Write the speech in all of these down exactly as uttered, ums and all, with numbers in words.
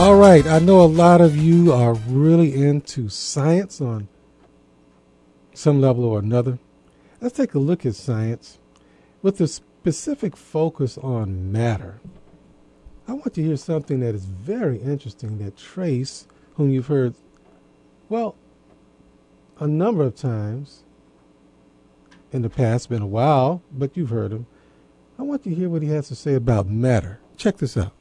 All right, I know a lot of you are really into science on some level or another. Let's take a look at science with a specific focus on matter. I want to hear something that is very interesting that Trace, whom you've heard, well, a number of times in the past, been a while, but you've heard him. I want to hear what he has to say about matter. Check this out.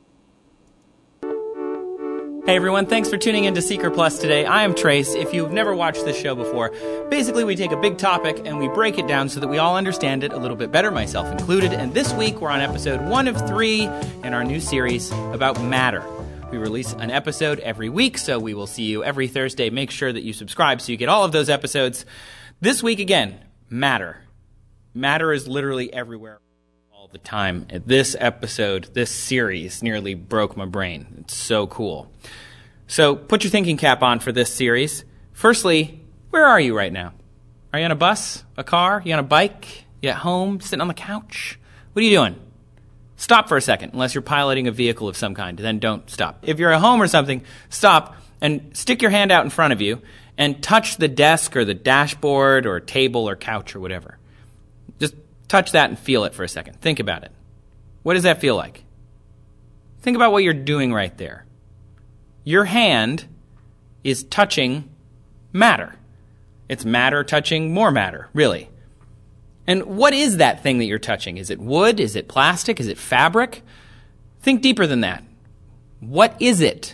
Hey everyone, thanks for tuning in to Seeker Plus today. I am Trace. If you've never watched this show before, basically we take a big topic and we break it down so that we all understand it a little bit better, myself included. And this week we're on episode one of three in our new series about matter. We release an episode every week, so we will see you every Thursday. Make sure that you subscribe so you get all of those episodes. This week again, matter. Matter is literally everywhere all the time. This episode, this series nearly broke my brain. It's so cool. So put your thinking cap on for this series. Firstly, where are you right now? Are you on a bus, a car, you on a bike, you at home, sitting on the couch? What are you doing? Stop for a second, unless you're piloting a vehicle of some kind. Then don't stop. If you're at home or something, stop and stick your hand out in front of you and touch the desk or the dashboard or table or couch or whatever. Just touch that and feel it for a second. Think about it. What does that feel like? Think about what you're doing right there. Your hand is touching matter. It's matter touching more matter, really. And what is that thing that you're touching? Is it wood? Is it plastic? Is it fabric? Think deeper than that. What is it?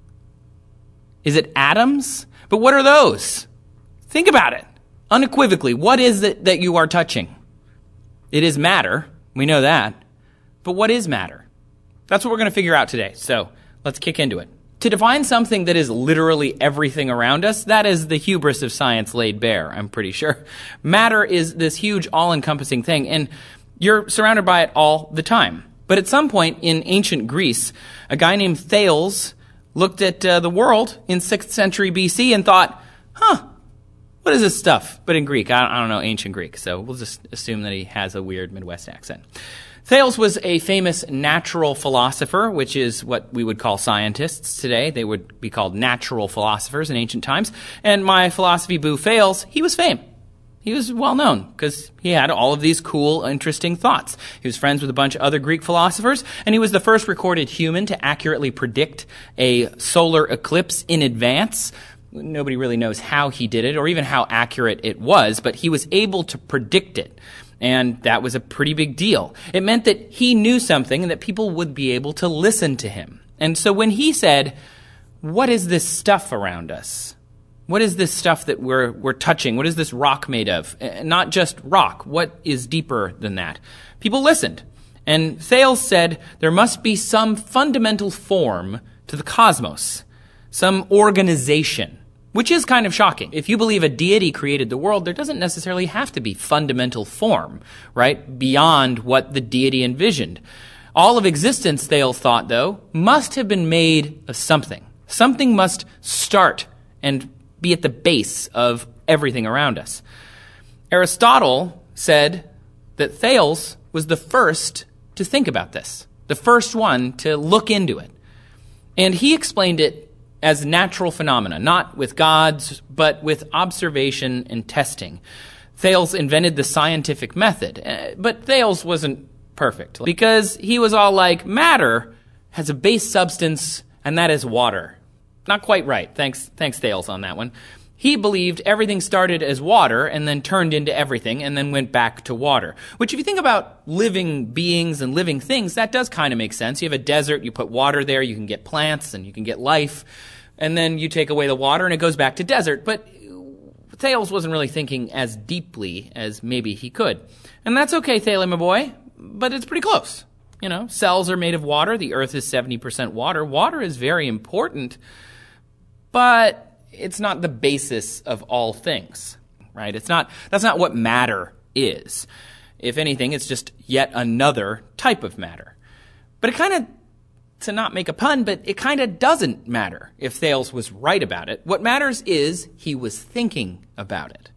Is it atoms? But what are those? Think about it. Unequivocally, what is it that you are touching? It is matter. We know that. But what is matter? That's what we're going to figure out today. So let's kick into it. To define something that is literally everything around us, that is the hubris of science laid bare, I'm pretty sure. Matter is this huge all-encompassing thing, and you're surrounded by it all the time. But at some point in ancient Greece, a guy named Thales looked at uh, the world in sixth century B C and thought, huh, what is this stuff? But in Greek, I don't, I don't know ancient Greek, so we'll just assume that he has a weird Midwest accent. Thales was a famous natural philosopher, which is what we would call scientists today. They would be called natural philosophers in ancient times. And my philosophy boo Thales, he was famed. He was well known because he had all of these cool, interesting thoughts. He was friends with a bunch of other Greek philosophers, and he was the first recorded human to accurately predict a solar eclipse in advance. Nobody really knows how he did it or even how accurate it was, but he was able to predict it. And that was a pretty big deal. It meant that he knew something and that people would be able to listen to him. And so when he said, what is this stuff around us? What is this stuff that we're we're touching? What is this rock made of? Not just rock. What is deeper than that? People listened. And Thales said there must be some fundamental form to the cosmos, some organization. Which is kind of shocking. If you believe a deity created the world, there doesn't necessarily have to be fundamental form, right? Beyond what the deity envisioned. All of existence, Thales thought, though, must have been made of something. Something must start and be at the base of everything around us. Aristotle said that Thales was the first to think about this, the first one to look into it. And he explained it as natural phenomena, not with gods, but with observation and testing. Thales invented the scientific method, but Thales wasn't perfect because he was all like, matter has a base substance, and that is water. Not quite right. Thanks, thanks Thales on that one. He believed everything started as water and then turned into everything and then went back to water. Which if you think about living beings and living things, that does kind of make sense. You have a desert, you put water there, you can get plants and you can get life. And then you take away the water and it goes back to desert. But Thales wasn't really thinking as deeply as maybe he could. And that's okay, Thales, my boy, but it's pretty close. You know, cells are made of water. The earth is seventy percent water. Water is very important, but it's not the basis of all things, right? It's not, that's not what matter is. If anything, it's just yet another type of matter. But it kind of, to not make a pun, but it kind of doesn't matter if Thales was right about it. What matters is he was thinking about it.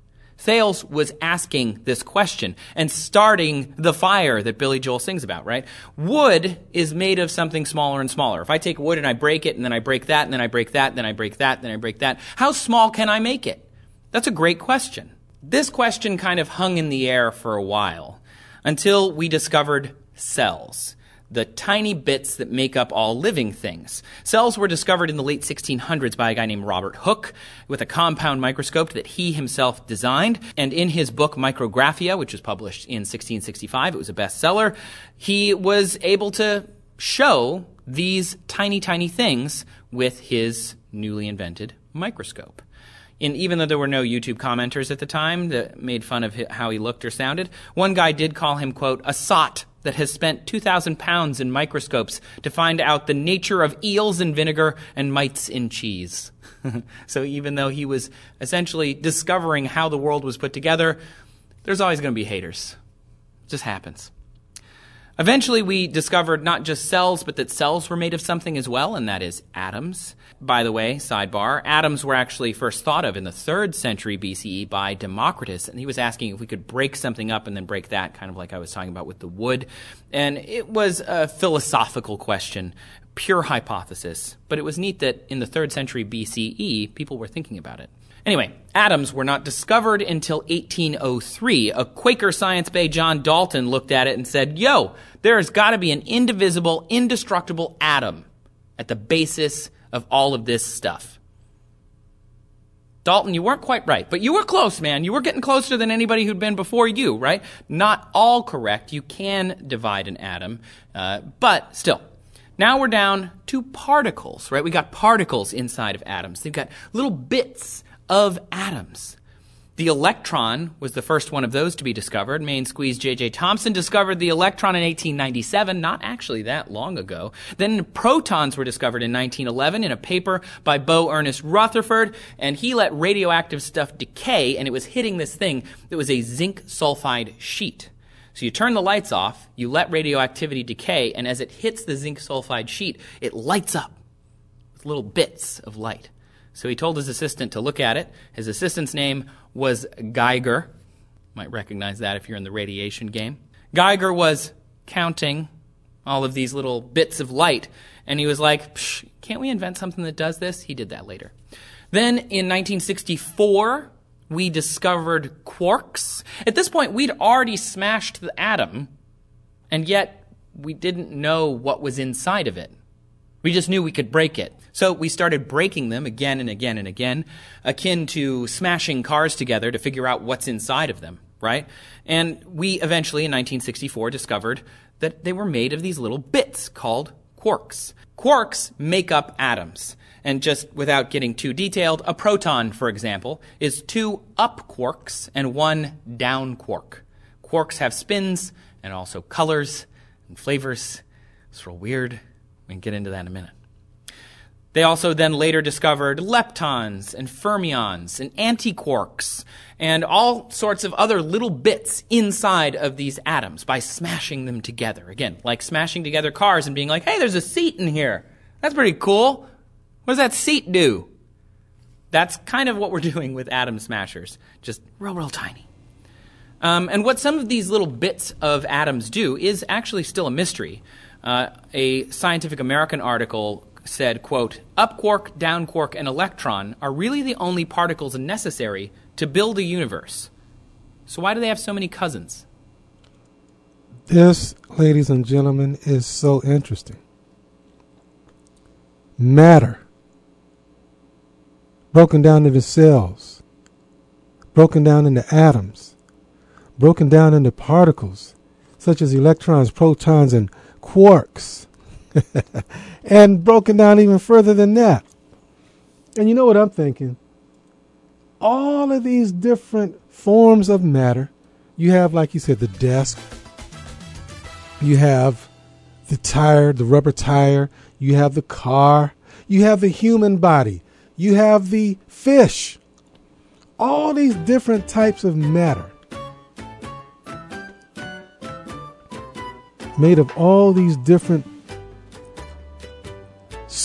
Thales was asking this question and starting the fire that Billy Joel sings about, right? Wood is made of something smaller and smaller. If I take wood and I break it, and then I break that, and then I break that, and then I break that, and then I break that, how small can I make it? That's a great question. This question kind of hung in the air for a while until we discovered cells, the tiny bits that make up all living things. Cells were discovered in the late sixteen hundreds by a guy named Robert Hooke with a compound microscope that he himself designed. And in his book Micrographia, which was published in sixteen sixty-five, it was a bestseller, he was able to show these tiny, tiny things with his newly invented microscope. And even though there were no YouTube commenters at the time that made fun of how he looked or sounded, one guy did call him, quote, a sot that has spent two thousand pounds in microscopes to find out the nature of eels in vinegar and mites in cheese. So even though he was essentially discovering how the world was put together, there's always going to be haters. It just happens. Eventually, we discovered not just cells, but that cells were made of something as well, and that is atoms. By the way, sidebar, atoms were actually first thought of in the third century B C E by Democritus, and he was asking if we could break something up and then break that, kind of like I was talking about with the wood. And it was a philosophical question, pure hypothesis, but it was neat that in the third century B C E, people were thinking about it. Anyway, atoms were not discovered until eighteen oh three. A Quaker science bae, John Dalton, looked at it and said, yo, there has got to be an indivisible, indestructible atom at the basis of all of this stuff. Dalton, you weren't quite right, but you were close, man. You were getting closer than anybody who'd been before you, right? Not all correct. You can divide an atom, uh, but still. Now we're down to particles, right? We got particles inside of atoms. They've got little bits of atoms. The electron was the first one of those to be discovered. Main squeeze J J Thomson discovered the electron in eighteen ninety-seven, not actually that long ago. Then protons were discovered in nineteen eleven in a paper by Bo Ernest Rutherford, and he let radioactive stuff decay, and it was hitting this thing that was a zinc sulfide sheet. So you turn the lights off, you let radioactivity decay, and as it hits the zinc sulfide sheet, it lights up with little bits of light. So he told his assistant to look at it. His assistant's name was Geiger. Might recognize that if you're in the radiation game. Geiger was counting all of these little bits of light, and he was like, Psh, can't we invent something that does this? He did that later. Then in nineteen sixty-four, we discovered quarks. At this point, we'd already smashed the atom, and yet we didn't know what was inside of it. We just knew we could break it. So we started breaking them again and again and again, akin to smashing cars together to figure out what's inside of them, right? And we eventually, in nineteen sixty-four, discovered that they were made of these little bits called quarks. Quarks make up atoms. And just without getting too detailed, a proton, for example, is two up quarks and one down quark. Quarks have spins and also colors and flavors. It's real weird. We can get into that in a minute. They also then later discovered leptons and fermions and antiquarks and all sorts of other little bits inside of these atoms by smashing them together. Again, like smashing together cars and being like, hey, there's a seat in here. That's pretty cool. What does that seat do? That's kind of what we're doing with atom smashers, just real, real tiny. Um, and what some of these little bits of atoms do is actually still a mystery. Uh, a Scientific American article said, quote, up quark, down quark, and electron are really the only particles necessary to build a universe. So why do they have so many cousins? This, ladies and gentlemen, is so interesting. Matter, broken down into cells, broken down into atoms, broken down into particles, such as electrons, protons, and quarks, and broken down even further than that. And you know what I'm thinking? All of these different forms of matter, you have, like you said, the desk, you have the tire, the rubber tire, you have the car, you have the human body, you have the fish, all these different types of matter made of all these different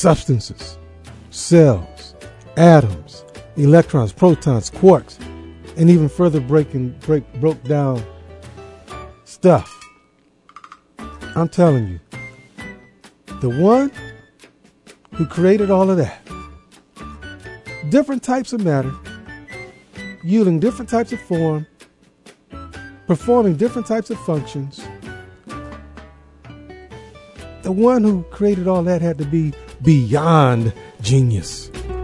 substances, cells, atoms, electrons, protons, quarks. and even further breaking break broke down stuff. I'm telling you, the one who created all of that, different types of matter, yielding different types of form, performing different types of functions. The one who created all that had to be beyond genius.